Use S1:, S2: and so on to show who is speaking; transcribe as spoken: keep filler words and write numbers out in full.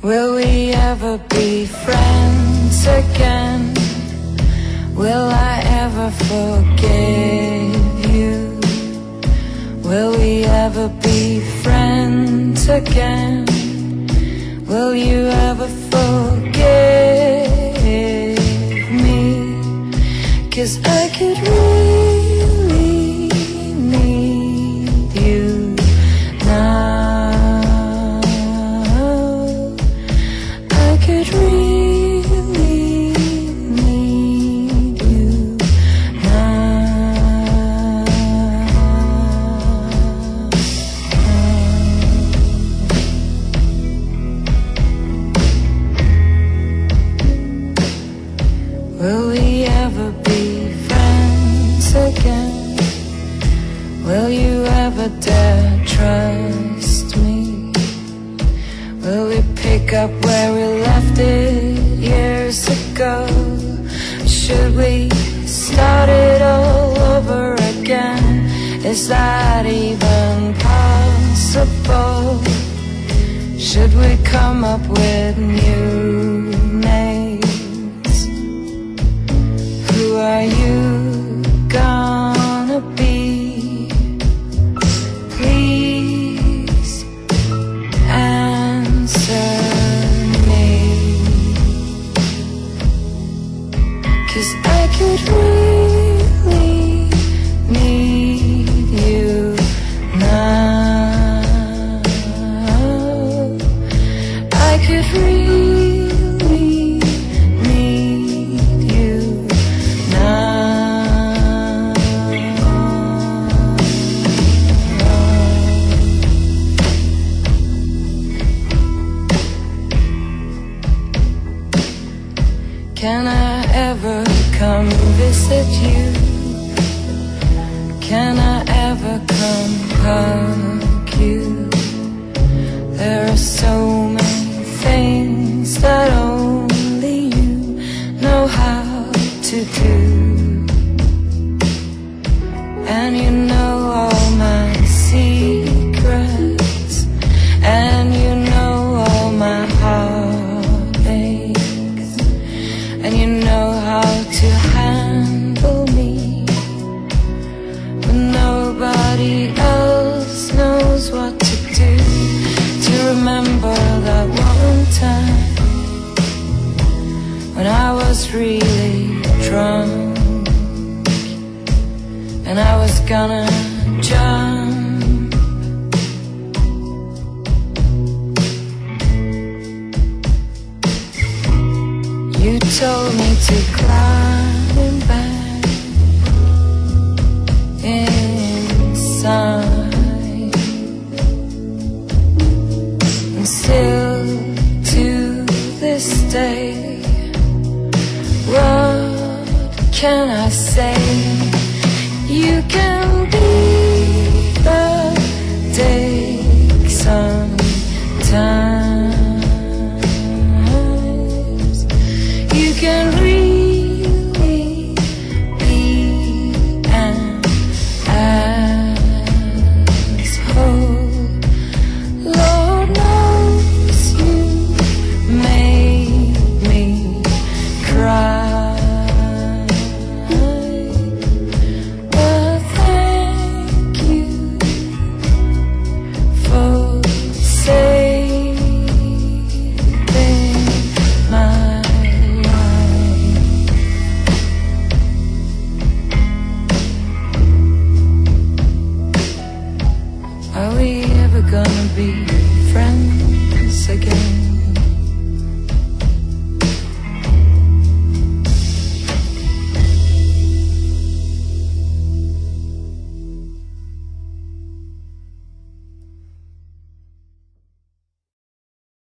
S1: Will we ever be friends again? Will I ever forgive you? Will we ever be friends again? Will you ever forgive me? 'Cause I could really need you now. I could really need you now. Will we ever be friends again? Will you ever dare trust me? Will we pick up where we left it years ago? Should we start it all over again? Is that even possible? Should we come up with new names? Who are you gonna be? Please answer me, 'cause I could really need you now. I could really need you now. Can I ever come visit you? Can I ever come hug you? There are so many things that only you know how to do, and you know all my secrets, and you know all my heartaches, and you know how to handle me when nobody else knows what to do. To remember that one time when I was really drunk and I was gonna jump. You told me to climb back inside, and still to this day, what can I say? You can be the dick sometimes. You can really be an asshole. Lord knows you made me cry, but thank you for saving my life. Are we ever gonna be friends again?